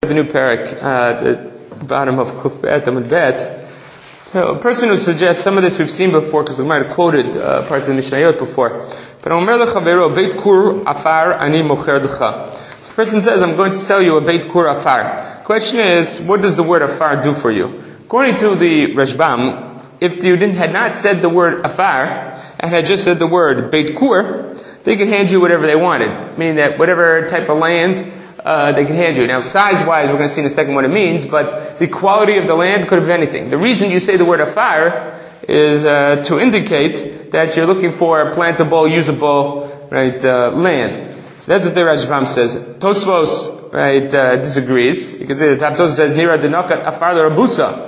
the new parak, the bottom of Kuf Bet Amud Bet. So a person who suggests, some of this we've seen before because we might have quoted parts of the Mishnayot before. But Omer lechavero beit kur afar ani mocher decha. So a person says, I'm going to sell you a beit kur afar. Question is, what does the word afar do for you? According to the Rashbam, if you had not said the word afar and had just said the word beit kur, they could hand you whatever they wanted, meaning that whatever type of land they can hand you. Now, size-wise, we're going to see in a second what it means, but the quality of the land could have been anything. The reason you say the word afar is to indicate that you're looking for a plantable, usable, right, land. So that's what the Rashbam says. Tosfos, right, disagrees. You can see the top Tosfos says, Nira denokat afar l'rabusa.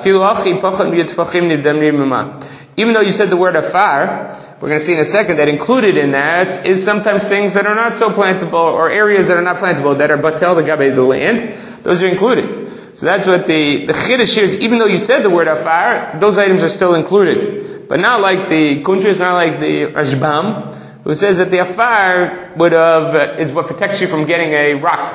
Even though you said the word afar, we're going to see in a second that included in that is sometimes things that are not so plantable, or areas that are not plantable, that are batel the gabe the land. Those are included. So that's what the chiddush here is. Even though you said the word afar, those items are still included. But not like the kuntres, not like the Rashbam, who says that the afar is what protects you from getting a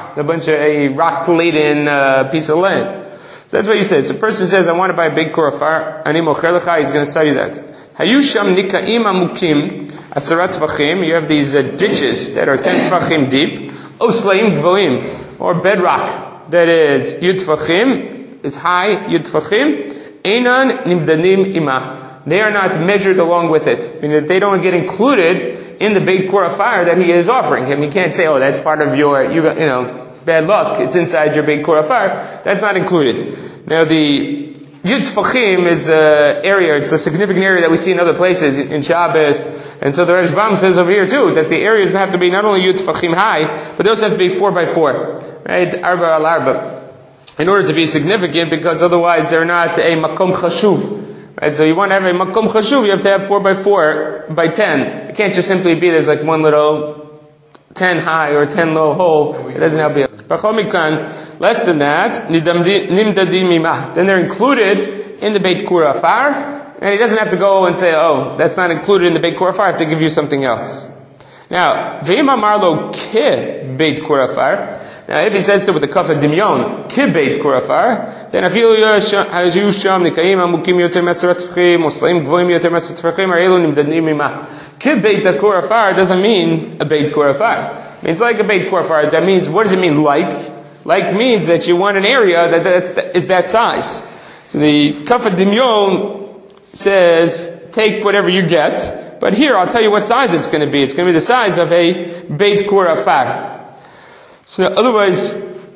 rock-laden piece of land. So that's what you said. So a person says, I want to buy a big kur afar, ani mocher lecha, he's going to sell you that. Hayusham nikaim amukim asarat tvachim. You have these ditches that are 10 tvachim deep. Oslaim gvoim, or bedrock that is yud tvachim, is high yud tvachim. Einan nimdanim ima. They are not measured along with it, meaning that they don't get included in the beit kur afar that he is offering him. You can't say, oh, that's part of your, bad luck. It's inside your beit kur afar. That's not included. Now the Yud Tfachim is an area, it's a significant area that we see in other places, in Shabbos. And so the Rashbam says over here too, that the areas have to be not only Yud Tfachim high, but they also have to be 4x4. Right? Arba al Arba. In order to be significant, because otherwise they're not a Makom Chashuv. Right? So you want to have a Makom Chashuv, you have to have 4x4 by 10. It can't just simply be there's like one little 10 high or 10 low hole. It doesn't have to be. Less than that, then they're included in the beit kur afar, and he doesn't have to go and say, oh, that's not included in the beit kur afar, I have to give you something else. Now, ve'im amarlo ke beit kur afar. Now, if he says to with the kaf dimyon ke beit kur afar, then afilu hayu sham nikaim amukim yoter masarat tfachim, oslaim gvoim yoter masarat tfachim, arelu nimdadim mimah. Ke beit kur afar doesn't mean a beit kur afar. It means like a beit kur afar. That means, what does it mean like? Like means that you want an area that is that size. So the Kaf Dimyon says, take whatever you get, but here I'll tell you what size it's going to be. It's going to be the size of a Beit Kur Afar. So otherwise,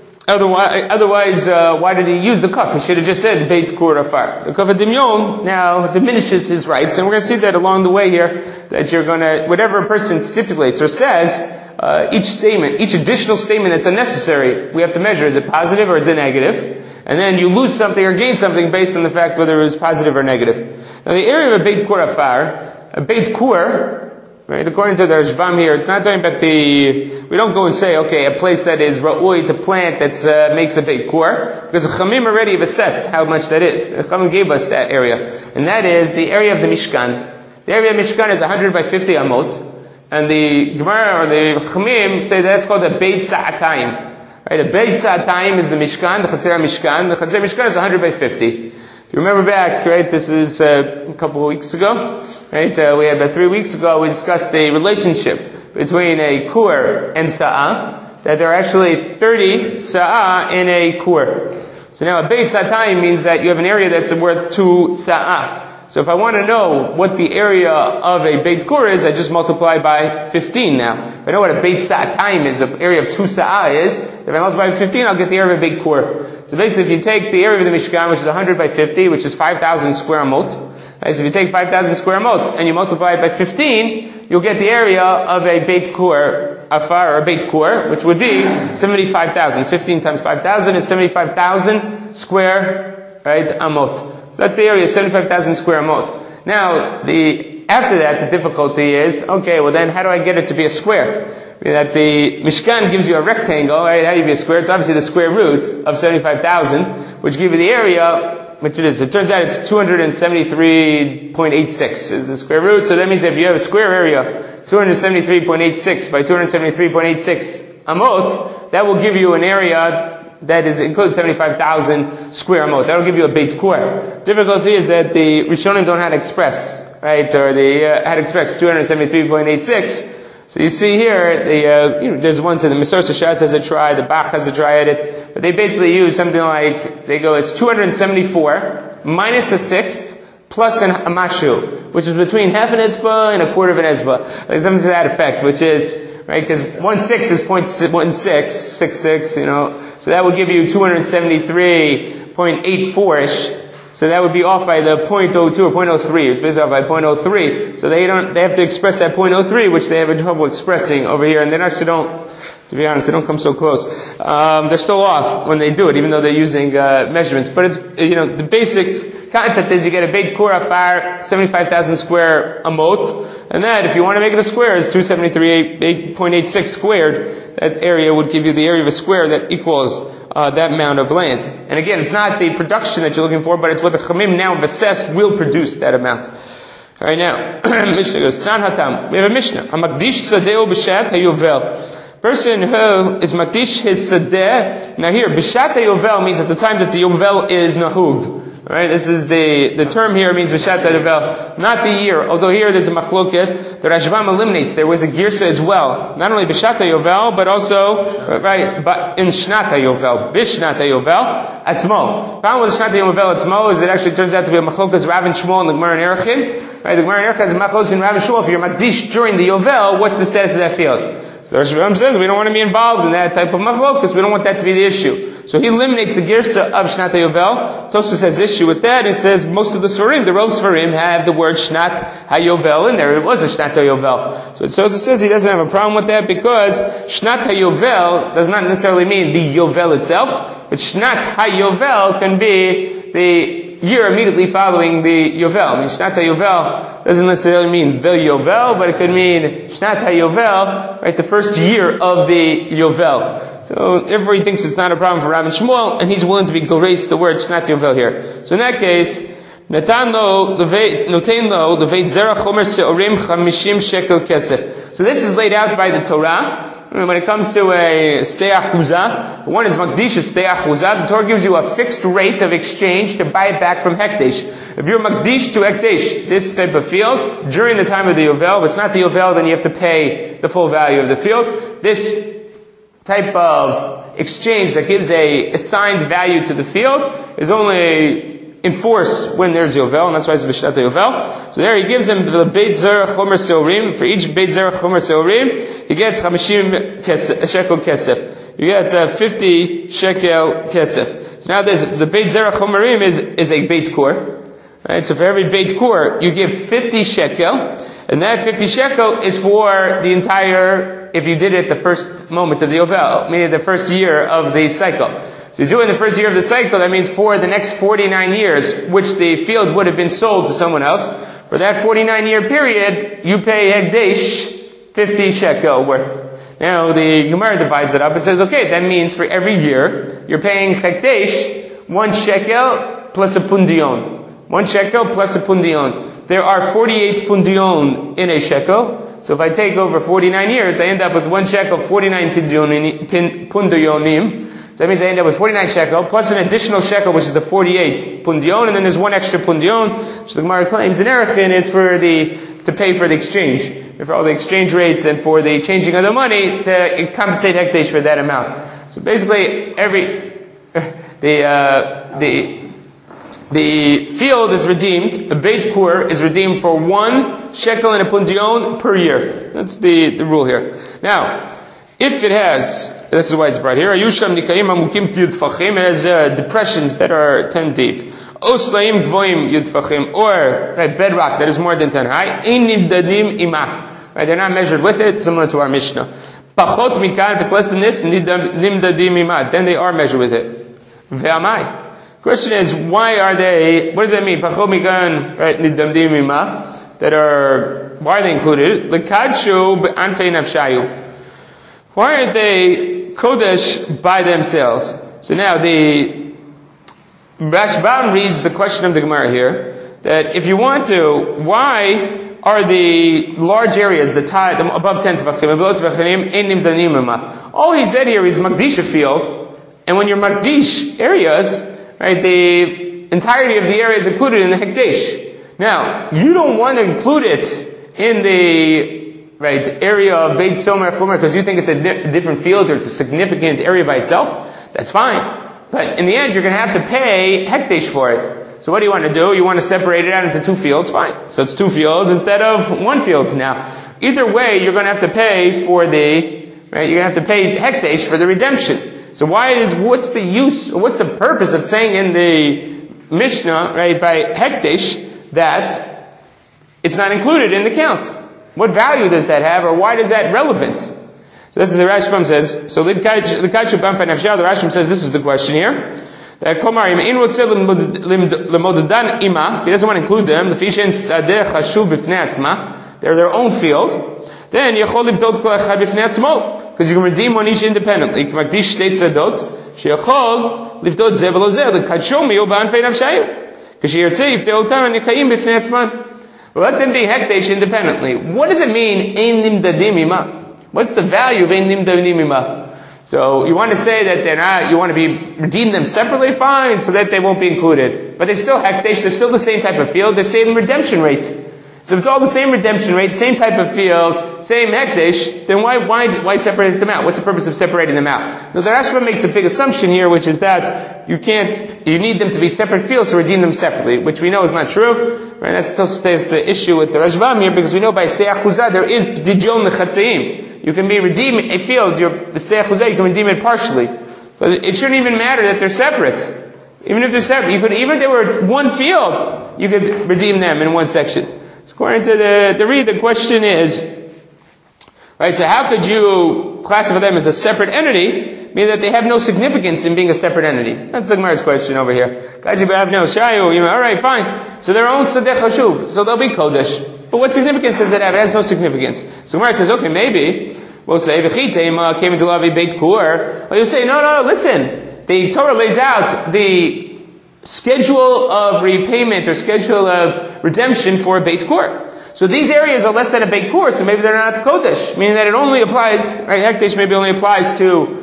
why did he use the Kaf? He should have just said Beit Kur Afar. The Kaf Dimyon now diminishes his rights, and we're going to see that along the way here, that you're going to, whatever a person stipulates or says, each additional statement that's unnecessary, we have to measure, is it positive or is it negative? And then you lose something or gain something based on the fact whether it was positive or negative. Now the area of a Beit Kur Afar, a Beit Kur, right, according to the Rashbam here, it's not talking about we don't go and say, okay, a place that is ra'ui to plant that makes a Beit Kur, because the Chamim already have assessed how much that is. The Chamim gave us that area. And that is the area of the Mishkan. The area of Mishkan is 100 by 50 amot. And the Gemara or the Chumim say that's called a Beit Sa'atayim. Right? A Beit Sa'atayim is the Mishkan, the Chatzer Mishkan. The Chatzer Mishkan is 100 by 50. If you remember back, right, this is a couple of weeks ago, right, we had about 3 weeks ago, we discussed the relationship between a Kur and Sa'ah, that there are actually 30 Sa'ah in a Kur. So now a Beit Sa'atayim means that you have an area that's worth 2 Sa'ah. So if I want to know what the area of a Beit Kur is, I just multiply by 15 now. If I know what a Beit Sa'atayim is, the area of 2 Sa'ah is, if I multiply by 15, I'll get the area of a Beit Kur. So basically, if you take the area of the Mishkan, which is 100 by 50, which is 5,000 square amot, right, so if you take 5,000 square amot and you multiply it by 15, you'll get the area of a Beit Kur, Afar, or a Beit Kur, which would be 75,000. 15 times 5,000 is 75,000 square, right, amot. So that's the area, 75,000 square amot. Now, after that, the difficulty is, okay, well then, how do I get it to be a square? That the Mishkan gives you a rectangle, right? How do you be a square? It's obviously the square root of 75,000, which gives you the area, which it is. It turns out it's 273.86 is the square root. So that means if you have a square area, 273.86 by 273.86 amot, that will give you an area that includes 75,000 square amot. That'll give you a Beit Kur. Difficulty is that the Rishonim don't know how to express, right? Or they had to express 273.86. So you see here, there's ones in the Mesorah Shas has a try, the Bach has a try at it, but they basically use something like, it's 274 minus a sixth plus a mashu, which is between half an etzbah and a quarter of an etzbah. Like something to that effect, which is, right, because 1/6 is 0.1666, so that would give you 273.84-ish. So that would be off by the 0.02 or 0.03. It's basically off by 0.03. So they have to express that 0.03, which they have trouble expressing over here. And they actually don't, to be honest, they don't come so close. They're still off when they do it, even though they're using, measurements. But it's, the basic concept is you get a Beit Kur Afar, 75,000 square amot. And that, if you want to make it a square, is 273.86 squared. That area would give you the area of a square that equals that amount of land. And again, it's not the production that you're looking for, but it's what the Chamim now assessed will produce that amount. Alright, now, Mishnah goes, Tanan Hatam. We have a Mishnah. HaMakdish Sadeo B'Shat HaYovel. Person who is Makdish his Sadeh. Now here, B'Shat HaYovel means at the time that the Yovel is Nahug. Right? This is the term here means B'Shat HaYovel, not the year. Although here there's a machlokes, the Rashbam eliminates. There was a girsa as well. Not only B'Shat HaYovel, but also, right, but in Shnat HaYovel, B'Shnat HaYovel, Atzmo. The problem with Shnat HaYovel Atzmo is it actually turns out to be a machlokes Rav and Shmuel and the Gemara in Erechim. Right? The Gemara in Erechim has a machlokes in Rav and Shmuel. If you're Makdish during the Yovel, what's the status of that field? So the Rashbam says we don't want to be involved in that type of machlokes. We don't want that to be the issue. So he eliminates the girsa of Shnat HaYovel. Tosfos has issue with that. It says most of the Sfarim, the Rov Sfarim, have the word Shnat HaYovel in there. It was a Shnat HaYovel. So it says he doesn't have a problem with that because Shnat HaYovel does not necessarily mean the Yovel itself, but Shnat HaYovel can be the year immediately following the Yovel. I mean, Shnat HaYovel doesn't necessarily mean the Yovel, but it could mean Shnat HaYovel, right, the first year of the Yovel. So therefore he thinks it's not a problem for Rav and Shmuel, and he's willing to be goreis the word Shnat Yovel here. So in that case, noten lo leveit zera chomer seorim 50 shekel kesef. So this is laid out by the Torah. When it comes to a stei achuzah, one is Makdish, it's stei achuzah. The Torah gives you a fixed rate of exchange to buy it back from Hekdesh. If you're Makdish to Hekdesh, this type of field, during the time of the Yovel, if it's not the Yovel, then you have to pay the full value of the field. This type of exchange that gives a assigned value to the field is only in force when there's Yovel, and that's why it's B'Shat HaYovel. So there he gives him the Beit Zerah Chomer Seorim. For each Beit Zerah Chomer Seorim, he gets 50 shekel kesef. You get 50 shekel kesef. So now the Beit Zerah Chomerim is a Beit Kur. Right? So for every Beit Kur, you give 50 shekel, and that 50 shekel is for the entire, if you did it the first moment of the Yovel, meaning the first year of the cycle. So you do it in the first year of the cycle, that means for the next 49 years, which the field would have been sold to someone else, for that 49-year period, you pay Hekdesh 50 shekel worth. Now, the Gemara divides it up and says, okay, that means for every year, you're paying Hekdesh 1 shekel plus a pundion. 1 shekel plus a pundion. There are 48 pundion in a shekel. So if I take over 49 years, I end up with 1 shekel, 49 pundionim. So that means I end up with 49 shekel, plus an additional shekel, which is the 48 pundion, and then there's 1 extra pundion, which the Gemara claims in Erechim is to pay for the exchange, for all the exchange rates and for the changing of the money to compensate Hekdesh for that amount. So basically, the field is redeemed, the Beit Kur is redeemed for 1 shekel and a pundion per year. That's the rule here. Now, if it has, this is why it's brought here, Ayusham Nikaim Amukim Yudfachim, it has depressions that are 10 deep. Oslaim Gvoim Yudfachim, or bedrock that is more than 10 high. Einim Dadim Imah. Right, they're not measured with it, similar to our Mishnah. Pachot Mikan, if it's less than this, Nim Dadim Imah, then they are measured with it. Ve'amai. Question is, why are they, what does that mean? Pachot Mikan, right, Nidamdim Imah, why are they included? L'kadshu Be'anfei Nafshayu. Why aren't they Kodesh by themselves? So now the Rashbam reads the question of the Gemara here, that if you want to, why are the large areas, the above 10 Tvachim, below Tvachim, Einim Danim Imah? All he said here is Makdisha field, And when you're Makdish areas, right, the entirety of the area is included in the Hekdesh. Now, you don't want to include it in the area of Beit Somer Chomer because you think it's a different field or it's a significant area by itself. That's fine. But in the end, you're going to have to pay Hekdesh for it. So what do you want to do? You want to separate it out into 2 fields? Fine. So it's 2 fields instead of 1 field now. Either way, you're going to have to pay for you're going to have to pay Hekdesh for the redemption. So what's the purpose of saying in the Mishnah, right, by Hekdesh, that it's not included in the count? What value does that have, or why is that relevant? So this is the Rashbam says, so the Rashbam says this is the question here. That if he doesn't want to include them, they're their own field, then because you can redeem one each independently. Let them be hekdesh independently. What does it mean? What's the value of ein nimdadim ima? So you want to say that you want to redeem them separately? Fine, so that they won't be included. But they're still hekdesh, they're still the same type of field, they're same redemption rate. So if it's all the same redemption rate, same type of field, same hekdesh, then why separate them out? What's the purpose of separating them out? Now the Rashba makes a big assumption here, which is that you need them to be separate fields to redeem them separately, which we know is not true. Right? That's the issue with the Rashbam here, because we know by Stei Achuzah there is B'dijon L'chatzeim. You can redeem a field, your Stei Achuzah, you can redeem it partially. So it shouldn't even matter that they're separate. Even if they're separate, even if they were 1 field, you could redeem them in 1 section. So according to the Reed, the question is, right, so how could you classify them as a separate entity, meaning that they have no significance in being a separate entity? That's the Gemara's question over here. Alright, fine. So their own Sadeh Chashuv, so they'll be Kodesh. But what significance does it have? It has no significance. So Gemara says, okay, maybe, we'll say, came into Lavi Beit Kur. Well, you say, no, listen. The Torah lays out the schedule of repayment or schedule of redemption for a Beit Kur. So these areas are less than a Beit Kur, so maybe they're not Kodesh, meaning that it only applies, right, Hekdesh maybe only applies to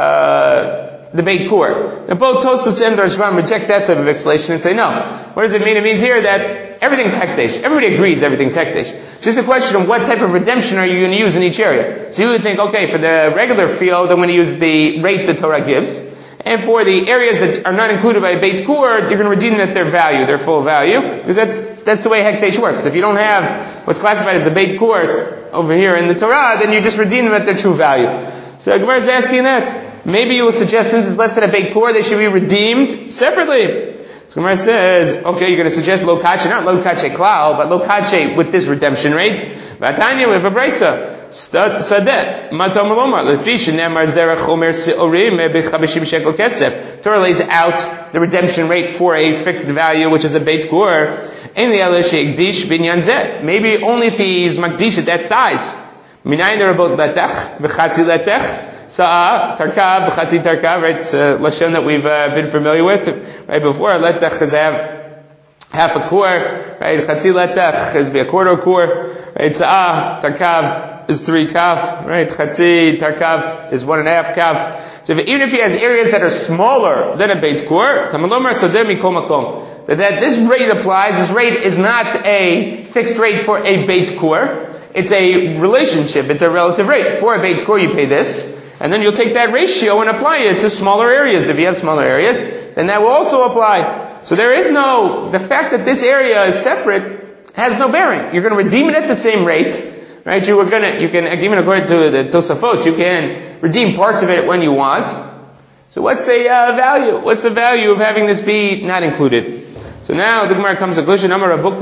the Beit Kur. Now both Tosfos and Rashbam reject that type of explanation and say no. What does it mean? It means here that everything's Hekdesh. Everybody agrees everything's Hekdesh. Just a question of what type of redemption are you going to use in each area. So you would think, okay, for the regular field, I'm going to use the rate the Torah gives. And for the areas that are not included by Beit Kur, you're going to redeem them at their value, their full value. Because that's the way Hekdesh works. If you don't have what's classified as the Beit Kur over here in the Torah, then you just redeem them at their true value. So Gemara is asking that. Maybe you will suggest since it's less than a Beit Kur, they should be redeemed separately. So Gemara says, okay, you're going to suggest lo kache, not lo kache klal, but lo kache with this redemption rate. Vatanya, we have a brisa. Sadeh, matam lomar, lefish nemar zerach chomer seorim b'chavishim shekel kesef. Torah lays out the redemption rate for a fixed value, which is a Beit Kur. Maybe only if he's makdish at that size. Minayin derabot letech v'chatzi letech. Sa'a, tarkav, v'chatzi tarkav, right? It's a lashon that we've been familiar with, right, before. Letech is half a kur, right? Chatzi letech is a quarter kur, right? Sa'a, tarkav is 3 kaf, right? Chatzi tarkav is 1.5 kaf. So even if he has areas that are smaller than a Beit Kur, tamalomar sadeh mikol makom, that this rate applies. This rate is not a fixed rate for a Beit Kur. It's a relationship. It's a relative rate. For a Beit Kur, you pay this. And then you'll take that ratio and apply it to smaller areas. If you have smaller areas, then that will also apply. So there is the fact that this area is separate has no bearing. You're going to redeem it at the same rate, right? You can, even according to the Tosafot, you can redeem parts of it when you want. So what's the value? What's the value of having this be not included? So now the Gemara comes to conclusion.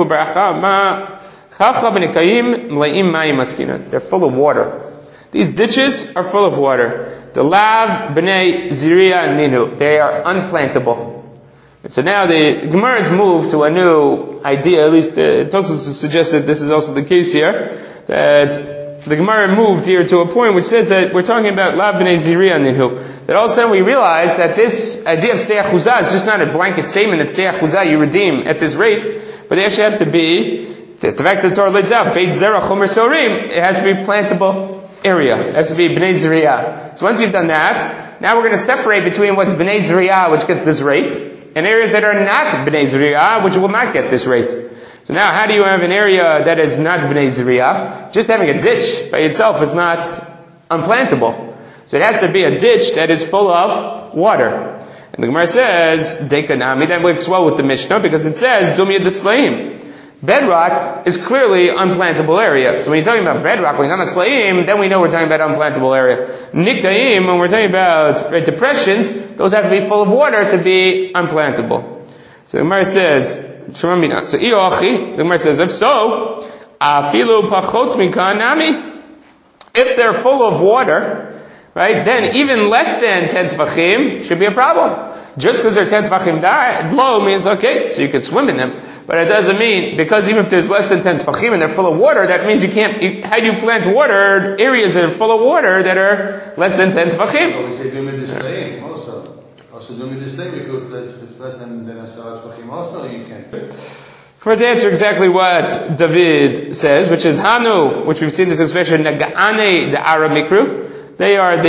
They're full of water. These ditches are full of water. The lav b'nei ziria ninu. They are unplantable. And so now the Gemara has moved to a new idea. At least Tosfos suggests that this is also the case here. That the Gemara moved here to a point which says that we're talking about lav b'nei ziria ninu. That all of a sudden we realize that this idea of Stei Achuzah is just not a blanket statement that Stei Achuzah you redeem at this rate, but they actually have to be, the fact that the Torah lays out, Beit Zerach Chomer Sorim, it has to be plantable. area. It has to be Bnei Zriyah. So once you've done that, now we're going to separate between what's Bnei Zriyah, which gets this rate, and areas that are not Bnei Zriyah, which will not get this rate. So now, how do you have an area that is not Bnei Zriyah? Just having a ditch by itself is not unplantable. So it has to be a ditch that is full of water. And the Gemara says, Dekanami, that works well with the Mishnah, because it says, Dumya D'Sleim. Bedrock is clearly unplantable area. So when you're talking about bedrock, when you're talking about Slaim, then we know we're talking about unplantable area. Nikayim, when we're talking about depressions, those have to be full of water to be unplantable. So the Gemara says, Shemamina. So Iochi, the Gemara says, if so, Afilu Pachot Mikan Nami. If they're full of water, right, then even less than 10 Tvachim should be a problem. Just because they're 10 Tvachim low means okay, so you could swim in them. But it doesn't mean, because even if there's less than 10 Tvachim and they're full of water, that means you can't, how do you plant water, areas that are full of water that are less than 10 Tvachim? But we say Dumya D'Sleim also. Also Dumya D'Sleim, because if it's less than 10 Tvachim also, you can. First answer exactly what David says, which is Hanu, which we've seen this expression, Naga'ane Da'ara Mikru. They are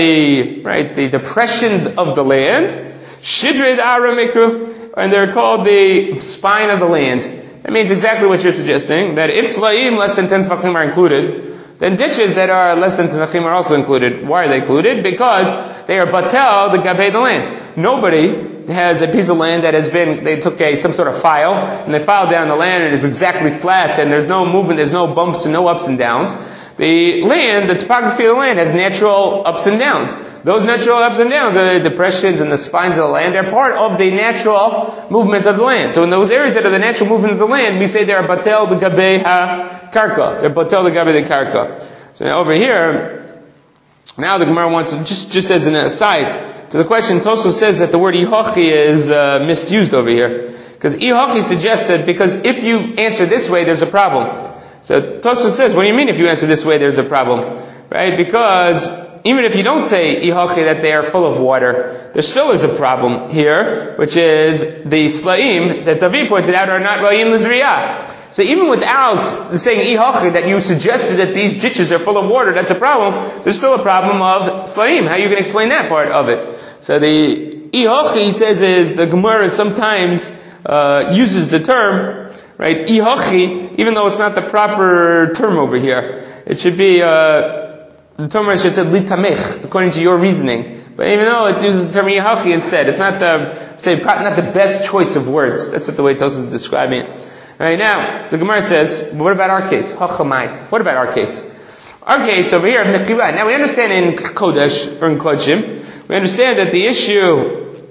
the depressions of the land. Shidre Da'ara Mikru, and they're called the spine of the land. That means exactly what you're suggesting, that if Slaim less than 10 Tvachim are included, then ditches that are less than 10 Tvachim are also included. Why are they included? Because they are Batel, the Gabei, the land. Nobody has a piece of land that has been, they took some sort of file, and they filed down the land and it's exactly flat, and there's no movement, there's no bumps and no ups and downs. The land, the topography of the land has natural ups and downs. Those natural ups and downs are the depressions and the spines of the land. They're part of the natural movement of the land. So in those areas that are the natural movement of the land, we say they're batel the gabei ha-karka. They're batel the gabei the karka. So now over here, now the Gemara wants to, just as an aside, to the question, Tosfos says that the word ihochi is misused over here. Because ihochi suggests that because if you answer this way, there's a problem. So Tosfos says, what do you mean if you answer this way, there's a problem? Right? Because even if you don't say ihochi, that they are full of water, there still is a problem here, which is the slaim that David pointed out are not ra'im l'zriyah. So even without saying ihochi, that you suggested that these ditches are full of water, that's a problem, there's still a problem of slaim. How are you going to explain that part of it? So the ihochi, he says, is the Gemara sometimes uses the term, right, ihochi, even though it's not the proper term over here. It should be, the term should say litamech, according to your reasoning. But even though it uses the term ihochi instead, it's not not the best choice of words. That's what the way Tosfos is describing it. Right now, the Gemara says, what about our case? Hachamai. What about our case? Our case over here, Mechila. Now we understand in Kodesh, or in Kodshim, we understand that the issue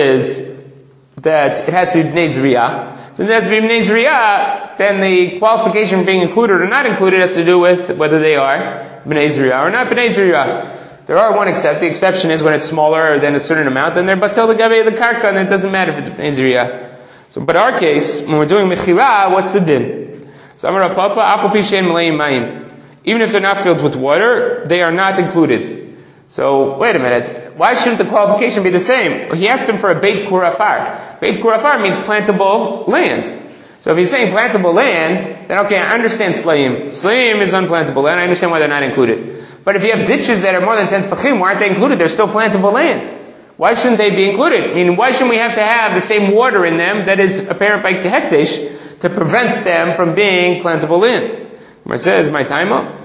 is that it has to be Bnei Zriyah. Since it has to be Bnei Zriyah, then the qualification for being included or not included has to do with whether they are Bnei Zriyah or not Bnei Zriyah. There are one exception. The exception is when it's smaller than a certain amount, then they're Batel the Gabei the Karka, and it doesn't matter if it's Bnei Zriyah. So, but our case, when we're doing Mechila, what's the din? So, Amar Papa, Afu Pishen Meleim Mayim. Even if they're not filled with water, they are not included. So, wait a minute. Why shouldn't the qualification be the same? Well, he asked him for a Beit Kurafar. Beit Kurafar means plantable land. So if he's saying plantable land, then okay, I understand Slaim. Slaim is unplantable land, I understand why they're not included. But if you have ditches that are more than 10 Tfachim, why aren't they included? They're still plantable land. Why shouldn't they be included? I mean, why shouldn't we have to have the same water in them that is apparent by Hekdesh to prevent them from being plantable land? It says, my time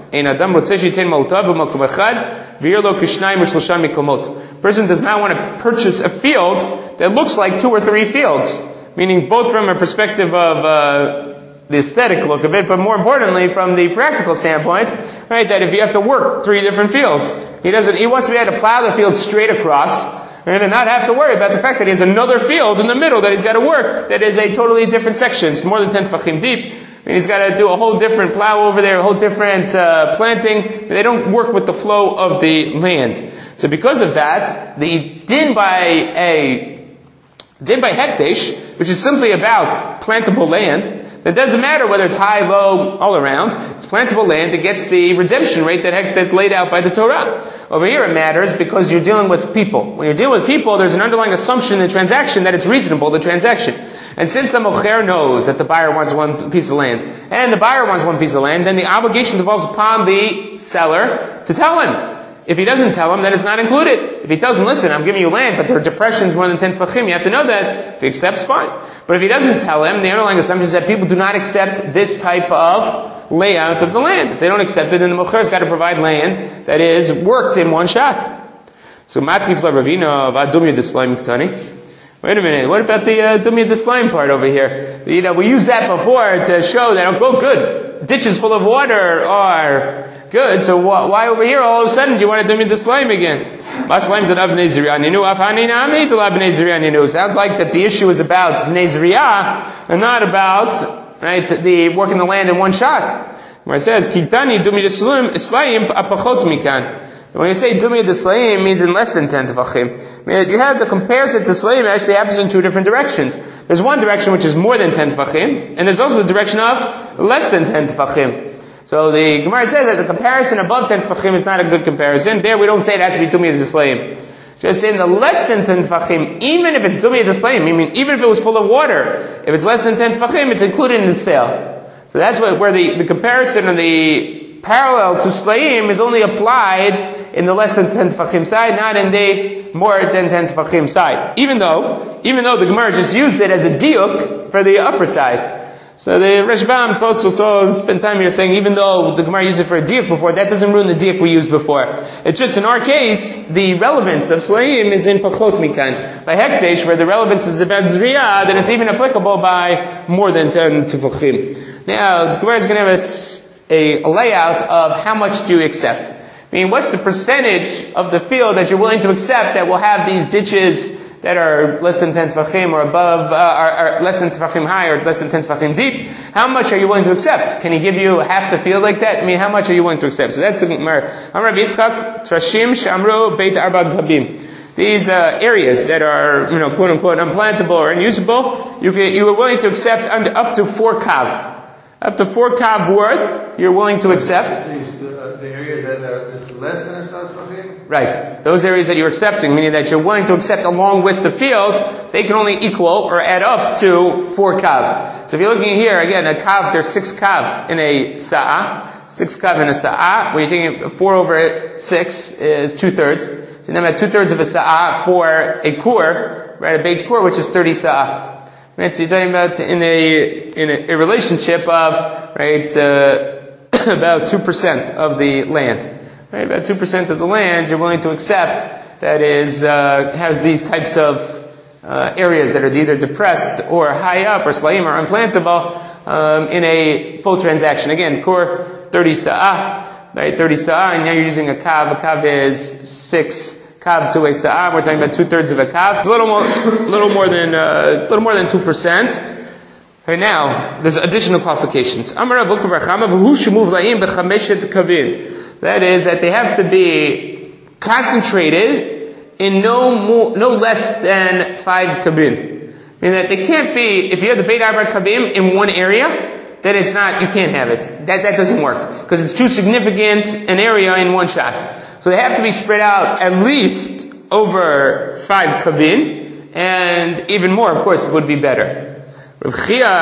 person does not want to purchase a field that looks like 2 or 3 fields. Meaning both from a perspective of the aesthetic look of it, but more importantly from the practical standpoint, right, that if you have to work 3 different fields, he wants to be able to plow the field straight across, and not have to worry about the fact that he has another field in the middle that he's got to work, that is a totally different section. It's more than 10 tefachim deep, and he's got to do a whole different plow over there, a whole different planting. They don't work with the flow of the land. So because of that, the din by Hekdesh, which is simply about plantable land, that doesn't matter whether it's high, low, all around. It's plantable land. It gets the redemption rate that's laid out by the Torah. Over here it matters because you're dealing with people. When you're dealing with people, there's an underlying assumption in the transaction that it's reasonable, the transaction. And since the mocher knows that the buyer wants one piece of land, and the buyer wants one piece of land, then the obligation devolves upon the seller to tell him. If he doesn't tell him, then it's not included. If he tells him, listen, I'm giving you land, but there are depressions more than 10 tefachim, you have to know that. If he accepts, fine. But if he doesn't tell him, the underlying assumption is that people do not accept this type of layout of the land. If they don't accept it, then the mocher has got to provide land that is worked in one shot. So, Matif la Ravina, Vadumya Dislaim Ktani. Wait a minute, what about the Dumya Dislaim part over here? We used that before to show that, oh, good, ditches full of water are good, so why over here all of a sudden do you want to Dumya Dislaim again? Sounds like that the issue is about Bnei Zriyah and not about, right, the working the land in one shot. Where it says, Kitani Dumya Dislaim apachot mikan. When you say Dumya Dislaim, it means in less than 10 tefachim. I mean, you have the comparison to Slaim actually happens in two different directions. There's one direction which is more than 10 tefachim, and there's also the direction of less than 10 tefachim. So the Gemara says that the comparison above 10 tefachim is not a good comparison. There we don't say it has to be Dumya Dislaim. Just in the less than 10 tefachim, even if it's Dumya Dislaim, I mean, even if it was full of water, if it's less than 10 tefachim, it's included in the sale. So that's where the comparison and the parallel to Slaim is only applied in the less than 10 tefachim side, not in the more than 10 tefachim side. Even though the Gemara just used it as a diuk for the upper side. So the Rashbam Tosfos spent time here saying, even though the Gemara used it for a diuk before, that doesn't ruin the diuk we used before. It's just in our case, the relevance of Slaim is in Pachot Mikan. By Hektesh, where the relevance is about Zriyah, then it's even applicable by more than 10 tefachim. Now, the Gemara is going to have a layout of how much do you accept. I mean, what's the percentage of the field that you're willing to accept that will have these ditches that are less than 10 tefachim or above, or less than tefachim high or less than 10 tefachim deep? How much are you willing to accept? Can he give you half the field like that? I mean, how much are you willing to accept? So that's the Gemara. Amar Rabbi Yitzchak, Trashim Shamro Beit Arba Ghabim. These areas that are, quote unquote, unplantable or unusable, you are willing to accept up to 4 kav. Up to 4 kav worth, you're willing to accept. The area that's less than a tefachim? Right. Those areas that you're accepting, meaning that you're willing to accept along with the field, they can only equal or add up to 4 kav. So if you're looking here, again, a kav, there's 6 kav in a sa'ah. 6 kav in a sa'ah. When you're taking 4 over 6 is 2/3. So then about 2/3 of a sa'ah for a kur, right, a beit kur, which is 30 sa'ah. Right, so you're talking about in a relationship of, right, about 2% of the land. Right, about 2% of the land you're willing to accept that is, has these types of, areas that are either depressed or high up or slaim or unplantable, in a full transaction. Again, kur, 30 sa'ah, right, 30 sa'ah, and now you're using a kav. A kav is 6 kav to a sa'ah. We're talking about 2/3 of a kav. It's a little more than 2%. Right now, there's additional qualifications. That is, that they have to be concentrated in no less than 5 kabim. Meaning that they can't be, if you have the Beit Arba kabim in one area, then it's not, you can't have it. That doesn't work. Because it's too significant an area in one shot. So they have to be spread out at least over 5 kabin, and even more, of course, it would be better. So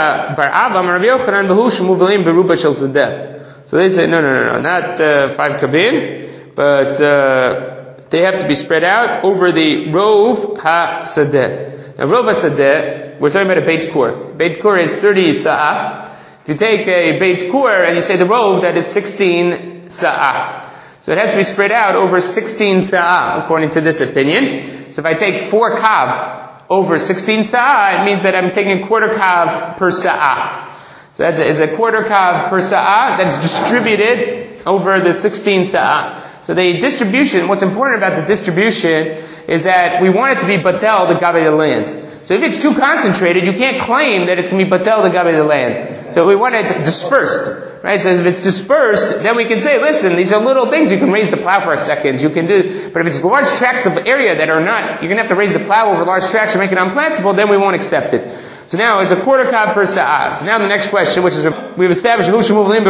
they say, no, not 5 kabin, but they have to be spread out over the rov ha-sadeh. Now, rov ha-sadeh, we're talking about a beit kur. Beit kur is 30 sa'ah. If you take a beit kur and you say the rov, that is 16 sa'ah. So it has to be spread out over 16 sa'ah, according to this opinion. So if I take 4 kav over 16 sa'ah, it means that I'm taking a quarter kav per sa'ah. So that's a quarter kav per sa'ah that's distributed over the 16 sa'ah. So the distribution, what's important about the distribution is that we want it to be batel, the gabi of the land. So if it's too concentrated, you can't claim that it's going to be batel, the gabi of the land. So we want it dispersed. Right? So if it's dispersed, then we can say, listen, these are little things. You can raise the plow for a second. You can do, but if it's large tracts of area that are not, you're going to have to raise the plow over large tracts to make it unplantable, then we won't accept it. So now it's a quarter kav per sa'ah. So now the next question, which is, we've established, Ruban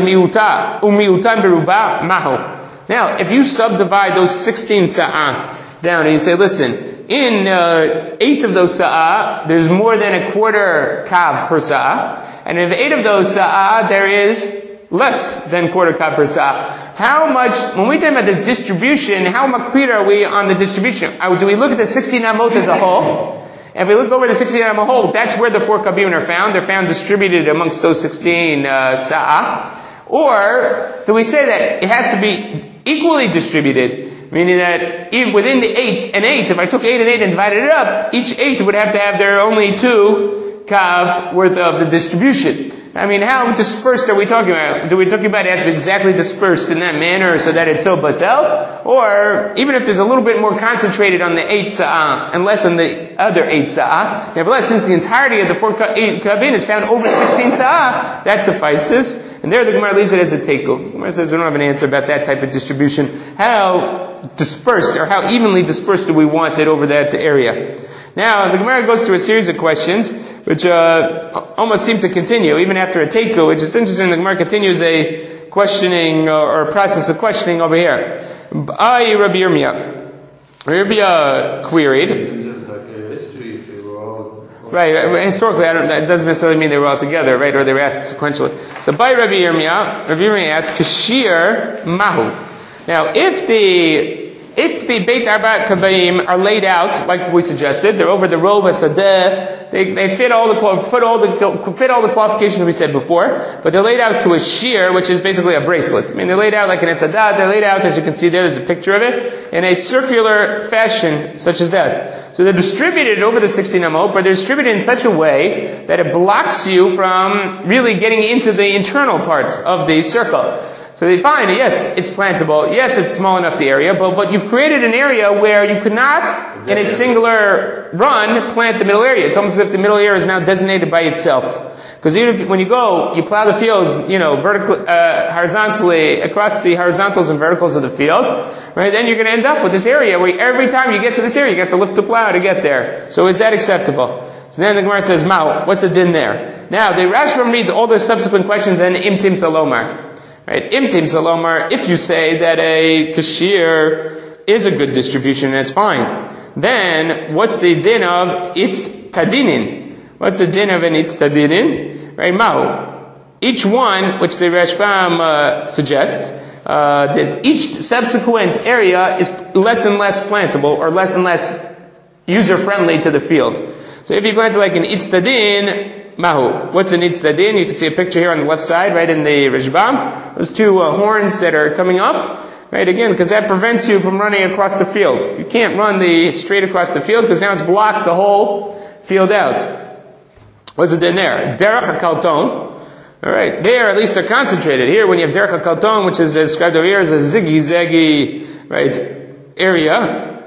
b'miuta, umiutan b'ruba, maho. Now, if you subdivide those 16 sa'ah down and you say, listen, in 8 of those sa'ah, there's more than a quarter kav per sa'ah, and in 8 of those sa'ah, there is less than quarter kav per sa'ah. How much, when we talk about this distribution, how makpid are we on the distribution? Do we look at the 16 amot as a whole? And if we look over the 16 amot whole, that's where the 4 kabim are found. They're found distributed amongst those 16 sa'ah. Or do we say that it has to be equally distributed, meaning that even within the 8 and 8, if I took 8 and 8 and divided it up, each 8 would have to have their only 2 kav worth of the distribution. I mean, how dispersed are we talking about? Do we talking about it has to be exactly dispersed in that manner so that it's so batel? Or even if there's a little bit more concentrated on the 8 sa'ah and less on the other 8 sa'ah, nevertheless, since the entirety of the 4 kabin is found over 16 sa'ah, that suffices. And there the Gemara leaves it as a teiku. The Gemara says we don't have an answer about that type of distribution. How dispersed or how evenly dispersed do we want it over that area? Now, the Gemara goes through a series of questions, which almost seem to continue, even after a teiku, which is interesting. The Gemara continues a questioning, or a process of questioning over here. Rabbi Yirmiyah. Rabbi Yirmiyah queried. Right, historically, that doesn't necessarily mean they were all together, right, or they were asked sequentially. So, by Rabbi Yirmiyah asked, Kashir Mahu. Now, if the Beit Arba Kabayim are laid out, like we suggested, they're over the Rov HaSadeh, they fit all the qualifications we said before, but they're laid out to a shear, which is basically a bracelet. I mean, they're laid out like an etzadah, they're laid out, as you can see there's a picture of it, in a circular fashion, such as that. So they're distributed over the 16 amot, but they're distributed in such a way that it blocks you from really getting into the internal part of the circle. So they find, yes, it's plantable, yes, it's small enough the area, but you've created an area where you could not, in a singular run, plant the middle area. It's almost as if the middle area is now designated by itself. Because even if, when you go, you plow the fields, horizontally, across the horizontals and verticals of the field, right, then you're going to end up with this area where every time you get to this area, you have to lift the plow to get there. So is that acceptable? So then the Gemara says, Mao, what's the din there? Now, the Rashbam reads all the subsequent questions and imtim salomar. Right? Imtim salomar, if you say that a kashir is a good distribution and it's fine, then what's the din of its tadinin? What's the din of an its tadinin? Right? Mao. Each one, which the Rashbam suggests, that each subsequent area is less and less plantable or less and less user-friendly to the field. So if you plant it like an its tadin, Mahu. What's an itzadin? You can see a picture here on the left side, right in the Rishbam. Those 2 horns that are coming up, right? Again, because that prevents you from running across the field. You can't run straight across the field because now it's blocked the whole field out. What's it in there? Derech HaKalton. Alright, there at least they're concentrated. Here, when you have Derech HaKalton, which is described over here as a ziggy-zaggy, right, area,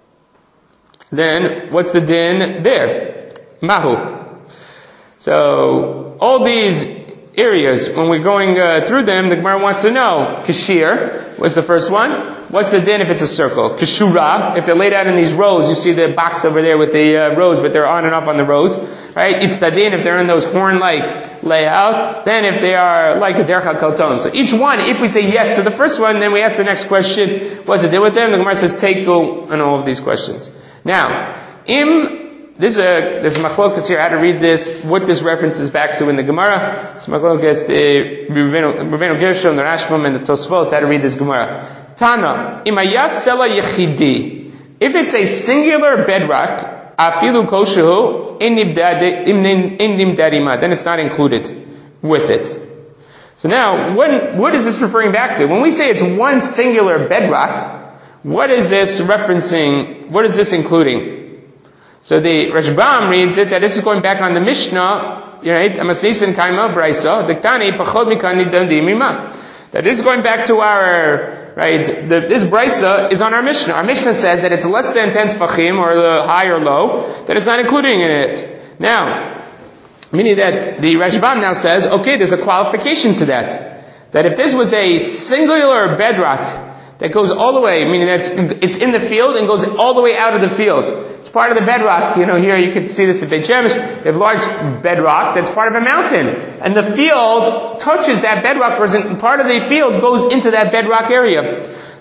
then what's the din there? Mahu. So, all these areas, when we're going through them, the Gemara wants to know, Kashir was the first one. What's the din if it's a circle? Kashura, if they're laid out in these rows, you see the box over there with the rows, but they're on and off on the rows, right? It's the din if they're in those horn-like layouts. Then if they are like a Derech HaKalton. So each one, if we say yes to the first one, then we ask the next question, what's the din with them? The Gemara says, teiku on all of these questions. Now, there's a machlokas here, how to read this, what this references back to in the Gemara. It's machlokas, the Rabbeinu Gershom, the Rashbam, and the Tosfot, how to read this Gemara. Tana, imayas sela yechidi. If it's a singular bedrock, afilu koshehu, in nimdarima, then it's not included with it. So now, what is this referring back to? When we say it's one singular bedrock, what is this referencing, what is this including? So the Rashbam reads it that this is going back on the Mishnah, right? Amasnisin kaima brayso diktani pachod mikan nidadim mima. That this is going back to our, right? This brayso is on our Mishnah. Our Mishnah says that it's less than 10 tefachim or high or low, that it's not including in it. Now, meaning that the Rashbam now says, okay, there's a qualification to that. That if this was a singular bedrock that goes all the way, meaning that it's in the field and goes all the way out of the field. It's part of the bedrock. Here you can see this at Beit Shemesh. You have large bedrock that's part of a mountain. And the field touches that bedrock, or part of the field goes into that bedrock area.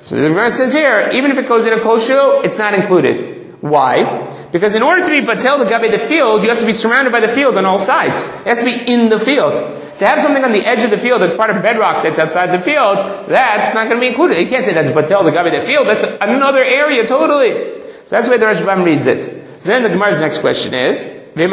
So the Gemara says here, even if it goes in a kosher, it's not included. Why? Because in order to be batel l'gabe the field, you have to be surrounded by the field on all sides. It has to be in the field. To have something on the edge of the field that's part of bedrock that's outside the field, that's not going to be included. You can't say that's batel l'gabe the field. That's another area totally. So that's the way the Rashbam reads it. So then the Gemara's next question is, then,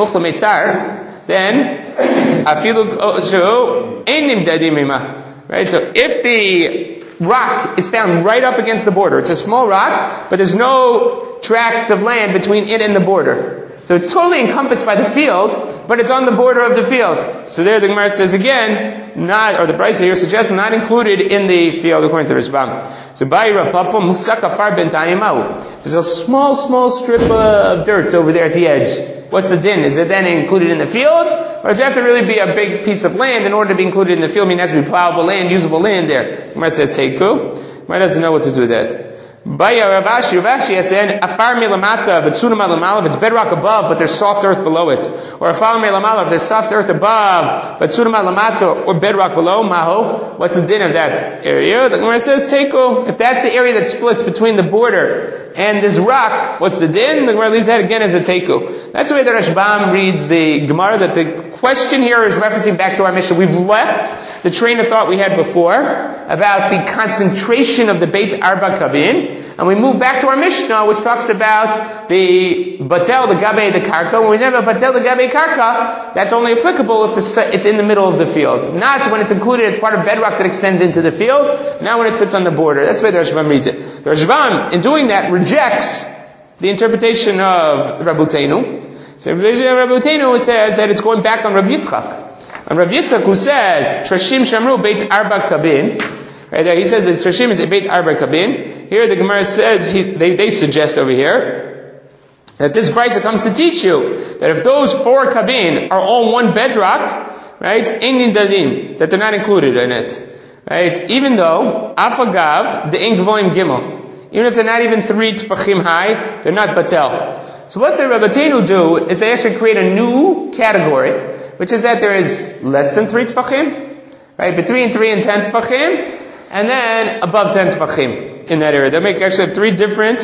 right? So if the rock is found right up against the border, it's a small rock, but there's no tract of land between it and the border. So it's totally encompassed by the field, but it's on the border of the field. So there the Gemara says again, or the Brisa here suggests not included in the field according to Rashbam. So Bayra Papa Musaka Far Ben Tayimau. There's a small strip of dirt over there at the edge. What's the din? Is it then included in the field? Or does it have to really be a big piece of land in order to be included in the field? I mean, it has to be plowable land, usable land there. Gemara says Teiku. Gemara doesn't know what to do with that. Baya Ravashi has said, Afar milamata, v'tsunim alamala, if it's bedrock above, but there's soft earth below it. Or Afar milamala, if there's soft earth above, but tsunim alamata, or bedrock below, maho, what's the din of that area? The Gemara says, Teiko, if that's the area that splits between the border and this rock, what's the din? The Gemara leaves that again as a Teiko. That's the way the Rashbam reads the Gemara, that the question here is referencing back to our Mishnah. We've left the train of thought we had before about the concentration of the Beit Arba Kabin, and we move back to our Mishnah, which talks about the Batel, the Gabe, the Karka. When we have a Batel, the Gabe, Karka, that's only applicable if it's in the middle of the field. Not when it's included as part of bedrock that extends into the field, not when it sits on the border. That's the way the Rashbam reads it. The Rashbam, in doing that, rejects the interpretation of Rabbeinu. So Rabbeinu says that it's going back on Rabbi Yitzchak. On Rabbi Yitzchak, who says, Trashim Shamru Beit Arba Kabin, right there, he says that Trashim is a Beit Arba Kabin. Here the Gemara says, they suggest over here, that this Brisa comes to teach you, that if those 4 Kabin are all one bedrock, right, Ein Dadim, that they're not included in it. Right? Even though, Afagav, the Ein Gvoim Gimel, even if they're not even 3 Tfachim high, they're not Batel. So what the Rabbeinu do, is they actually create a new category, which is that there is less than 3 tefachim, right? Between 3 and 10 tefachim, and then above 10 tefachim in that area. They make actually have 3 different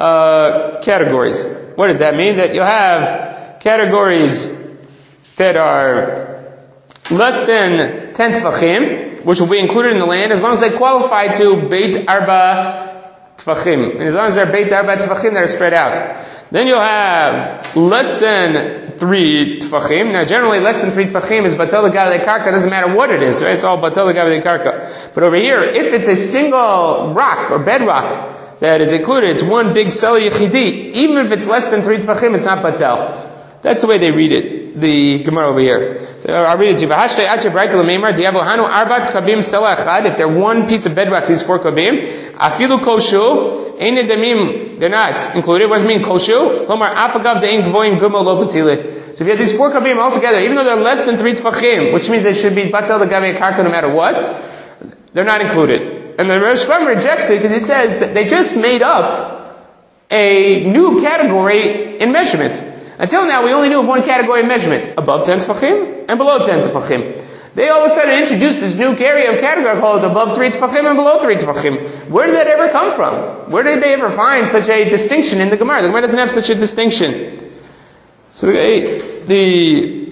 categories. What does that mean? That you'll have categories that are less than 10 tefachim, which will be included in the land, as long as they qualify to Beit Arba Tefachim. And as long as they're Beit Arba Tefachim, they're spread out. Then you'll have less than 3 tefachim. Now generally less than 3 tefachim is batel l'gabe karka, doesn't matter what it is, right? It's all batel l'gabe karka. But over here, if it's a single rock or bedrock that is included, it's one big sel yechidi, even if it's less than 3 tefachim, it's not batel. That's the way they read it, the Gemara over here. So I'll read it to you. If they're one piece of bedrock, these 4 kabim, afilu koshu, they're not included. What does it mean, koshu? So if you have these 4 kabim all together, even though they're less than 3 tefachim, which means they should be batel l'gabe karka no matter what, they're not included. And the Rashbam rejects it because he says that they just made up a new category in measurement. Until now, we only knew of one category of measurement, above 10 tefachim and below 10 tefachim. They all of a sudden introduced this new area of category called above 3 tefachim and below 3 tefachim. Where did that ever come from? Where did they ever find such a distinction in the Gemara? The Gemara doesn't have such a distinction. So the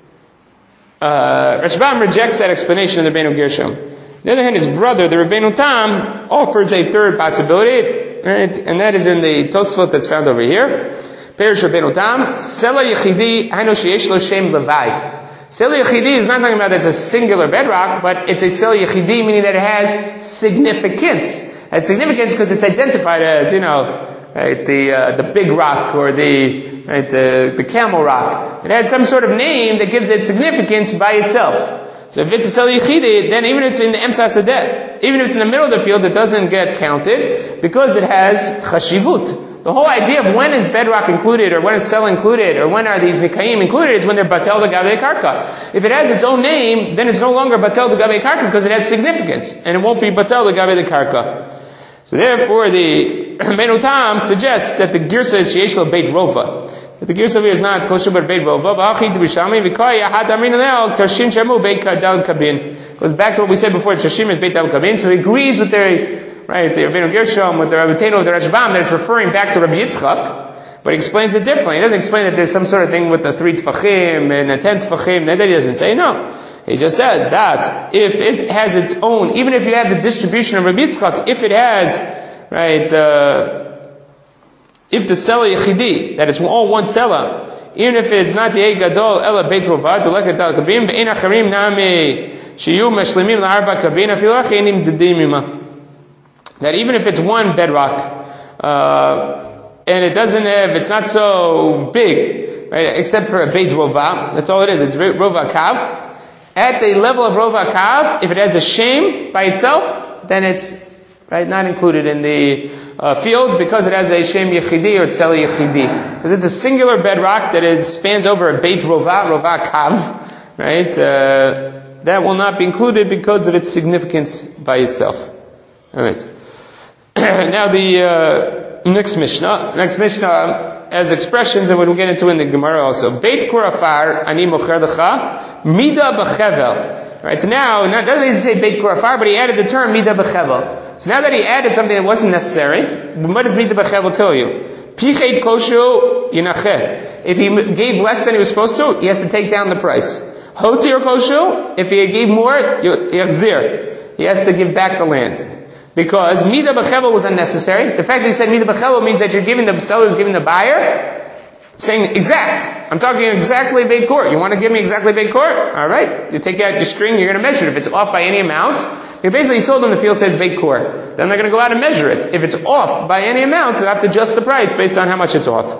Rashbam rejects that explanation of the Rabbeinu Gershom. On the other hand, his brother, the Rabbeinu Tam, offers a third possibility, right? And that is in the Tosfot that's found over here. Perish Rabbeinu Tam, Sela Yechidi, Hainu Sheyesh Lo Shem Levai. Sela Yechidi is not talking about it's a singular bedrock, but it's a Sela Yechidi, meaning that it has significance. It has significance because it's identified as, right, the big rock or the camel rock. It has some sort of name that gives it significance by itself. So if it's a Sela Yechidi, then even if it's in the Emsas Adeh, even if it's in the middle of the field, it doesn't get counted because it has Chashivut. The whole idea of when is bedrock included, or when is cell included, or when are these nikayim included is when they're batel l'gabe karka. If it has its own name, then it's no longer batel l'gabe karka because it has significance, and it won't be batel l'gabe karka. So therefore, the Rabbeinu Tam suggests that the girsa is sheyesh lo beit rova. That the girsa here is not kosher but beit rova. V'achit b'shalmi v'koya had amin anel tarshim shemu beit kadal kabin. Goes back to what we said before. Tarshim is beit dal kabin. So he agrees with right, the Rabbeinu Gershom with the Rabbeinu of the Rashbam, that it's referring back to Rabbi Yitzchak, but he explains it differently. He doesn't explain that there's some sort of thing with the 3 tefachim and a 10 tefachim. That he doesn't say, no. He just says that if it has its own, even if you have the distribution of Rabbi Yitzchak, if it has, right, if the Sela Yechidi, that it's all one Sela, even if it's not Yeh Gadol, Ela Beit Rovad, Deleket Al Kabim, Ve'en Acharim Nami, Shiyu Meshlimim La'arba Kabin, Afilach Enim Dedimima. That even if it's one bedrock, and it doesn't have, it's not so big, right, except for a Beit Rova, that's all it is, it's Rova Kav. At the level of Rova Kav, if it has a shem by itself, then it's, right, not included in the field because it has a shem yechidi or tzela yechidi. Because it's a singular bedrock that it spans over a Beit Rova Kav, right? That will not be included because of its significance by itself. Alright. Now the next Mishnah has expressions that we'll get into in the Gemara also. Beit kur afar ani mocher lecha mida b'chevel. Right, so now, not only does he say Beit kur afar, but he added the term mida b'chevel. So now that he added something that wasn't necessary, what does mida b'chevel tell you? Pichet koshu yinacheh. If he gave less than he was supposed to, he has to take down the price. Hotir koshu, if he gave more, yachzir. He has to give back the land. Because Mida B'chevel was unnecessary. The fact that he said Mida B'chevel means that you're giving the seller is giving the buyer, saying exact. I'm talking exactly Beit Kur. You want to give me exactly Beit Kur? Alright. You take out your string, you're going to measure it. If it's off by any amount, you basically sold in the field says Beit Kur. Then they're going to go out and measure it. If it's off by any amount, they'll have to adjust the price based on how much it's off.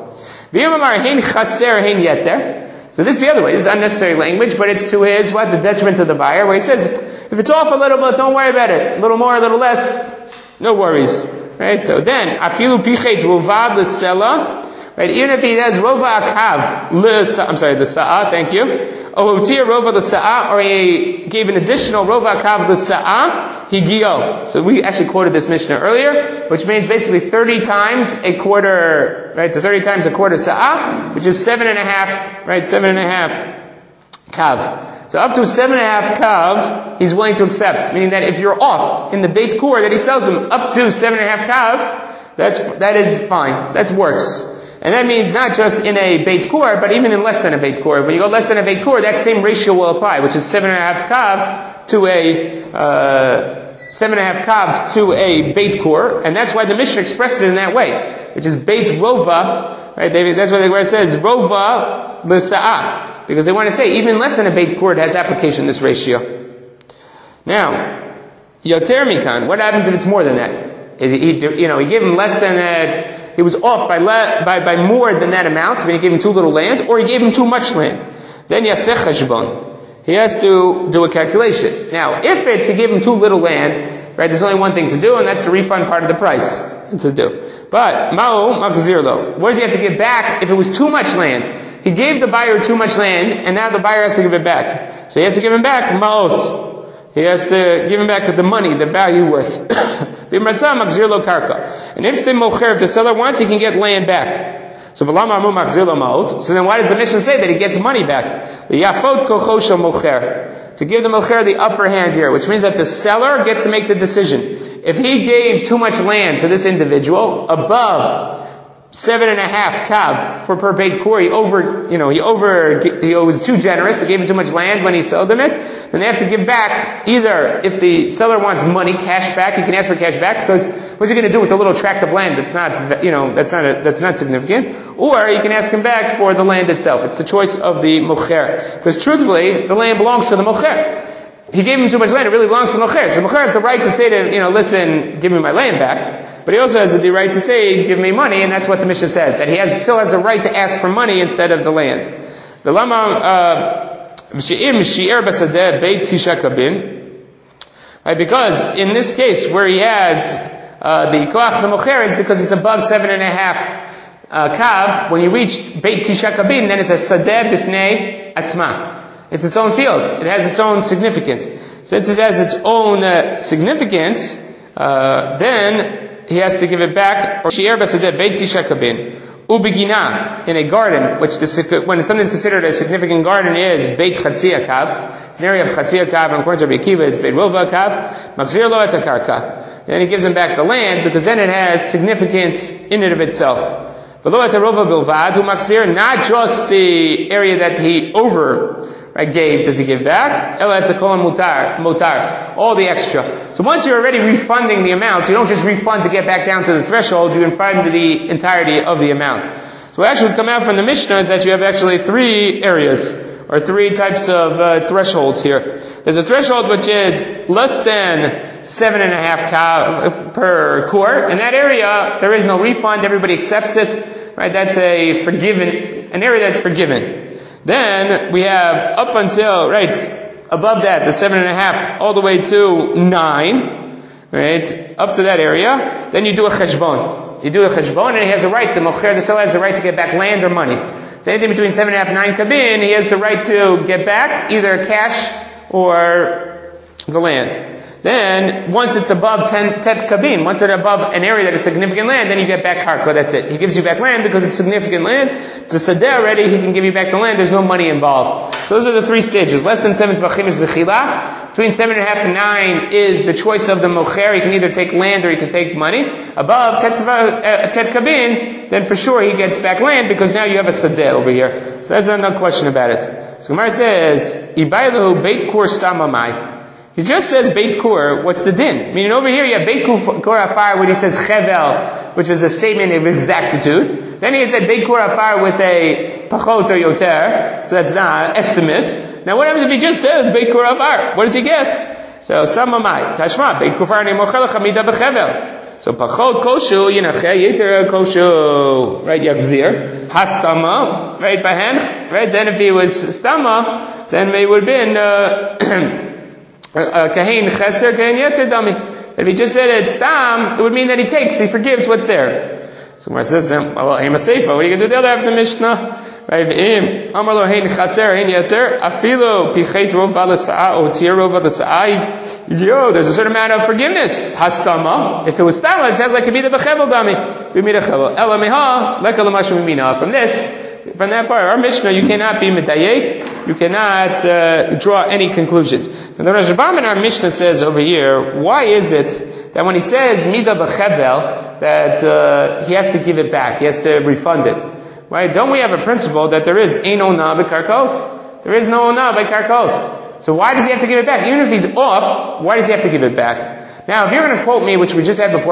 So this is the other way. This is unnecessary language, but it's to his, the detriment of the buyer, where he says, if it's off a little bit, don't worry about it. A little more, a little less, no worries. Right? So then, afilu pichet rovad l'sela, right? Even if he has rova akav, the sa'a, thank you. Ohotir rova l'sa'a, or he gave an additional rova akav l'sa'a, higio. So we actually quoted this Mishnah earlier, which means basically 30 times a quarter, right? So 30 times a quarter sa'a, which is 7.5, right? 7.5 kav. So up to 7.5 kav, he's willing to accept. Meaning that if you're off in the Beit Kur that he sells him up to 7.5 kav, that is fine. That works. And that means not just in a Beit Kur, but even in less than a Beit Kur. When you go less than a Beit Kur, that same ratio will apply, which is 7.5 kav to a Beit Kur. And that's why the Mishnah expressed it in that way, which is Beit Rova, right? That's where it says Rova l'sa'ah. Because they want to say, even less than a Beit Kur, it has application, this ratio. Now, Yoter Mikan, what happens if it's more than that? He gave him less than that, he was off by more than that amount, when he gave him too little land, or he gave him too much land. Then Yaseh Cheshbon. He has to do a calculation. Now, if he gave him too little land, right, there's only one thing to do, and that's to refund part of the price to do. But, Ma'o Machzir Lo. What does he have to give back if it was too much land? He gave the buyer too much land, and now the buyer has to give it back. So he has to give him back ma'ot. He has to give him back the money, the value worth. And if the mocher, if the seller wants, he can get land back. So then why does the Mishnah say that he gets money back? To give the mocher the upper hand here, which means that the seller gets to make the decision. If he gave too much land to this individual, above 7.5 kav for per Beit Kur, he was too generous, he gave him too much land when he sold them it, then they have to give back, either if the seller wants money, cash back, he can ask for cash back, because what's he going to do with the little tract of land that's not significant, or you can ask him back for the land itself. It's the choice of the mocher. Because truthfully, the land belongs to the mocher. He gave him too much land, it really belongs to the mocher. So the mocher has the right to say to, listen, give me my land back. But he also has the right to say, give me money, and that's what the Mishnah says, that he still has the right to ask for money instead of the land. The right, because in this case, where he has the koach the mocher is because it's above 7.5 kav. When you reach Beit Tisha Kabin, then it's a sadeh bifnei atzma. It's its own field. It has its own significance. Since it has its own significance, then he has to give it back. Shi'er b'sadeh Beit Tisha Kabin. Ubigina, in a garden, which when something is considered a significant garden is Beit Chatzia Kav. It's an area of Chatzia Kav, and according to Rabbi Akiva, it's Beit Rova Kav. Machzir lo et hakarka. Then he gives him back the land, because then it has significance in and of itself. V'lo et harova bilvad, hu machzir, not just the area that he gave, does he give back? Ela et kol mutar, all the extra. So once you're already refunding the amount, you don't just refund to get back down to the threshold, you refund the entirety of the amount. So what actually would come out from the Mishnah is that you have actually 3 areas, or 3 types of thresholds here. There's a threshold which is less than 7.5 kav per core. In that area, there is no refund, everybody accepts it, right? That's an area that's forgiven. Then we have up until, above that, the 7.5, all the way to 9, right? Up to that area. Then you do a cheshbon. You do a cheshbon, and he has a right, the mocher, the seller has the right to get back land or money. So anything between 7.5 and 9 kabin, he has the right to get back either cash or the land. Then, once it's above 10 kabin, once it's above an area that is significant land, then you get back karka, that's it. He gives you back land because it's significant land. It's a sadeh already, he can give you back the land, there's no money involved. So those are the 3 stages. Less than 7 tvachim is v'chila. Between 7.5 and 9 is the choice of the mocher, he can either take land or he can take money. Above 10 kabin, then for sure he gets back land because now you have a sadeh over here. So that's no question about it. So Gemara says, Ibaylahu beit kur stamamai. He just says Beit Kur, what's the din? Meaning over here you have Beit Kur Afar where he says Chevel, which is a statement of exactitude. Then he said Beit Kur Afar with a Pachot or Yoter, so that's not estimate. Now what happens if he just says Beit Kur Afar? What does he get? So Samamai, Tashma, Beit Kur Afar Nemochel Chamida Bechevel. So Pachot Koshu, Yinache, Yeter Koshu, right, Yachzir, Hastama, right, Bahen, right, then if he was Stama, then it would have been, Kahin Cheser, Kahin Yeter Dami. If he just said it's Stam, it would mean that he takes, he forgives what's there. So Gemara says, well, Hema Seifa, what are you going to do the other half of the Mishnah? Right, Amar lo Hein Chaser, Hein Yeter, Afilo, Pichet Rova L'Sa'a, Otir Rova L'Sa'a, yo, there's a certain amount of forgiveness. Hastama, if it was Stama, it sounds like Kibida B'Chevel Dami. B'Mida Chevel. Ela Meha, Leka L'Mashu Mimina. From that part, our Mishnah, you cannot be medayek, you cannot draw any conclusions. Now the Rashbam in our Mishnah says over here, why is it that when he says mida b'chevel, that he has to give it back, he has to refund it? Right? Don't we have a principle that there is ein ona b'karkot? There is no ona b'karkot. So why does he have to give it back? Even if he's off, why does he have to give it back? Now, if you're going to quote me, which we just had before,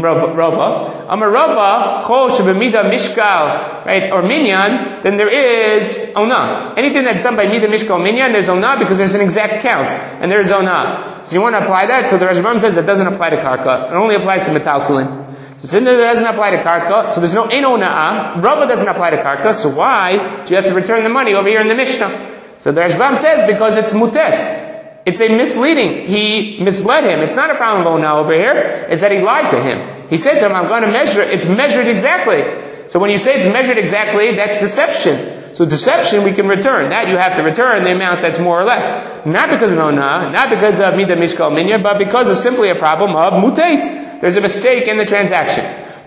Rova, Amar Rova, Chol shebemida mishkal, right, or minyan, then there is ona. Anything that's done by mida mishkal minyan, there's ona because there's an exact count, and there's ona. So you want to apply that? So the Rashbam says that doesn't apply to karka. It only applies to metaltalin. So since it doesn't apply to karka, so there's no ein ona'ah, Rava doesn't apply to karka, so why do you have to return the money over here in the Mishnah? So the Rashbam says because it's mutet. It's a misleading. He misled him. It's not a problem of ona over here. It's that he lied to him. He said to him, I'm going to measure it. It's measured exactly. So when you say it's measured exactly, that's deception. So deception we can return. That you have to return the amount that's more or less. Not because of ona, not because of mida mishkal minya, but because of simply a problem of mutate. There's a mistake in the transaction.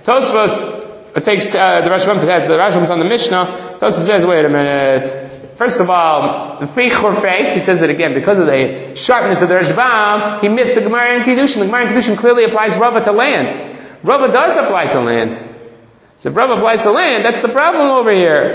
Tosfos takes the Rashbam's on the Mishnah. Tosfos says, wait a minute. First of all, the Feich Chorfei, he says it again, because of the sharpness of the Rashbam, he missed the Gemara in Kiddushin. The Gemara in Kiddushin clearly applies Rava to land. Rava does apply to land. So if Rava applies to land, that's the problem over here.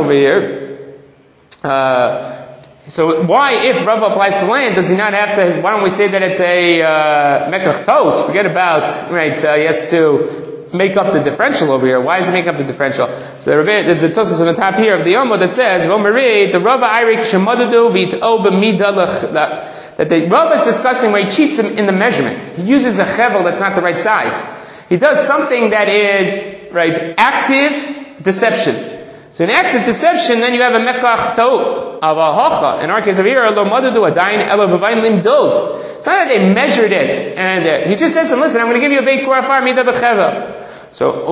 So why, if Rava applies to land, does he not have to, why don't we say that it's a Mekach Tos? Forget about, right, he has to make up the differential over here. Why does he make up the differential? So there's a Tosfos on the top here of the Yoma that says, the Rava Eirik Shemadadu V'it'o B'midalach, that the Rava is discussing where he cheats him in the measurement. He uses a chevel that's not the right size. He does something that is, right, active deception. So in active deception, then you have a mekach taot of a hocha. In our case over here, lo madadu adayin elo b'vayin limdod. It's not that they measured it, and he just says to them, listen, I'm going to give you a beit kur afar mida b'chevel. So,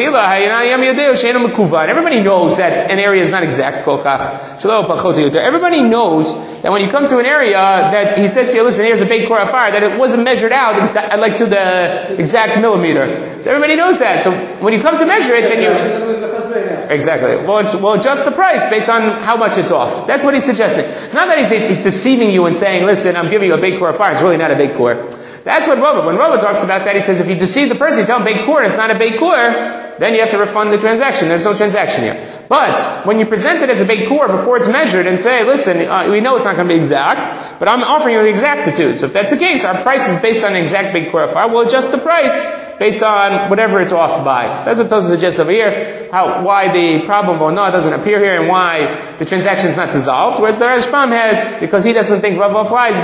everybody knows that an area is not exact. Everybody knows that when you come to an area that he says to you, listen, here's a beit kur afar, that it wasn't measured out like to the exact millimeter. So everybody knows that. So when you come to measure it, then you... Exactly. We'll adjust the price based on how much it's off. That's what he's suggesting. Not that he's deceiving you and saying, listen, I'm giving you a beit kur of fire. It's really not a beit kur. That's what Rava, when Rava talks about that, he says if you deceive the person, you tell him beit kur and it's not a beit kur, then you have to refund the transaction. There's no transaction here. But when you present it as a beit kur before it's measured and say, listen, we know it's not going to be exact, but I'm offering you the exactitude. So if that's the case, our price is based on an exact beit kur of fire. We'll adjust the price based on whatever it's off by. So that's what Tosfos suggests over here, why the problem of Onah doesn't appear here and why the transaction is not dissolved, whereas the Rashbam has, because he doesn't think Rava applies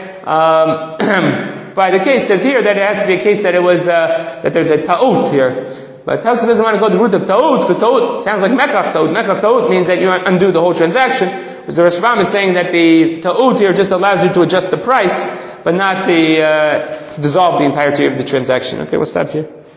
by the case, says here that it has to be a case that it was, that there's a ta'ut here. But Tosfos doesn't want to go the route of ta'ut, because ta'ut sounds like mekach ta'ut. Mekach ta'ut means that you undo the whole transaction. Whereas the Rashbam is saying that the ta'ut here just allows you to adjust the price, but not dissolve the entirety of the transaction. Okay, we'll stop here.